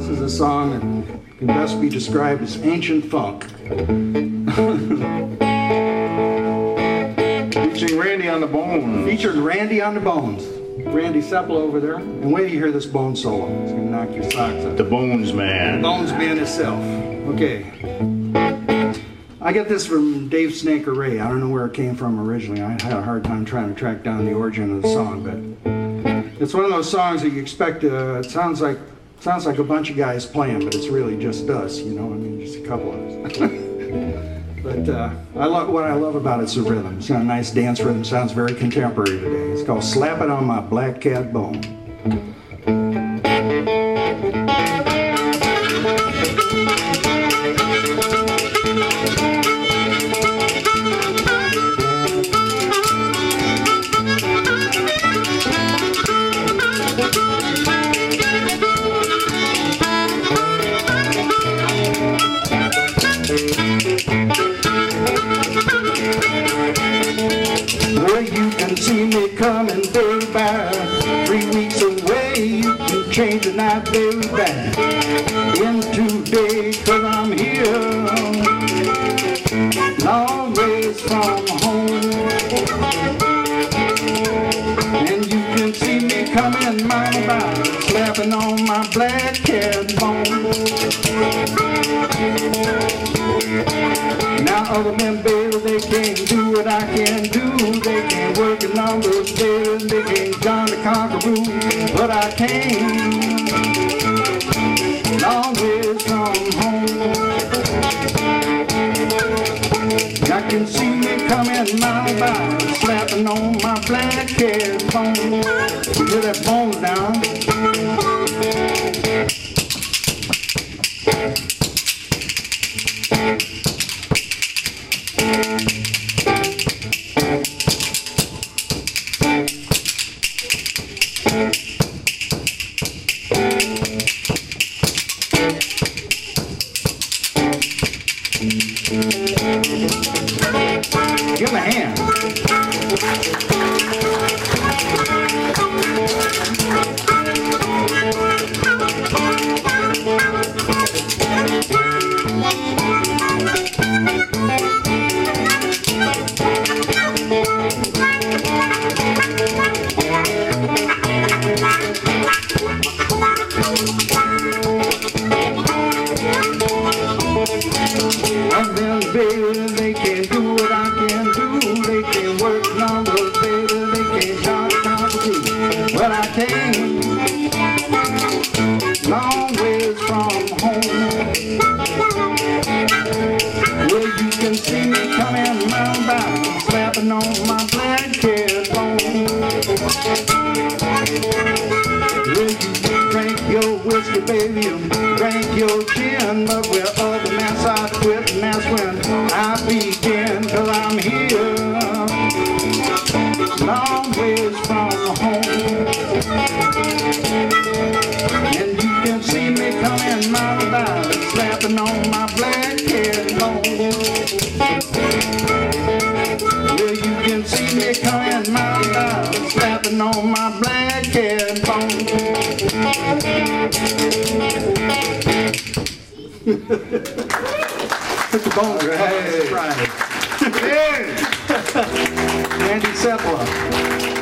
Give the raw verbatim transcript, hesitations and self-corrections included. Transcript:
is a song that can best be described as ancient funk. Featuring Randy on the bones. Featuring Randy on the bones. Randy Seppala over there. And wait till you hear this bone solo. It's going to knock your socks off. The Bones Man. Bones Man itself. Okay. I get this from Dave Snaker Ray. I don't know where it came from originally. I had a hard time trying to track down the origin of the song, but it's one of those songs that you expect. Uh, it sounds like sounds like a bunch of guys playing, but it's really just us. You know, I mean, just a couple of us. But uh, I love what I love about it's the rhythm. It's got a nice dance rhythm. Sounds very contemporary today. It's called "Slap It on My Black Cat Bone." Well, you can see me coming, baby, by three weeks away. You can change the night, baby, back into day, 'cause I'm here, long ways from home. And you can see me coming, mama, by slapping on my black cat bone. Now other men, baby, they can't do what I can do. They can't work in numbers, baby. They can't John the Conqueror, but I can. Long ways from home. I can see me coming mile by, slapping on my black cat bone. You hear that bones down? Give him a hand. And then, baby, they can't do what I can do. They can't work numbers, baby. They can't talk complicated, but I can. Long ways from home. Well, you can see me coming round by, slapping on my black cat bone. Well, you drink your whiskey, baby, and drink your gin, but where other men start quit, and that's when I begin, 'cause I'm here, long ways from home. And you can see me coming mile by, slapping on my black cat bone. Well, you can see me coming mile by, slapping on my black cat bone. Put the bones right. Right. Randy Seppala.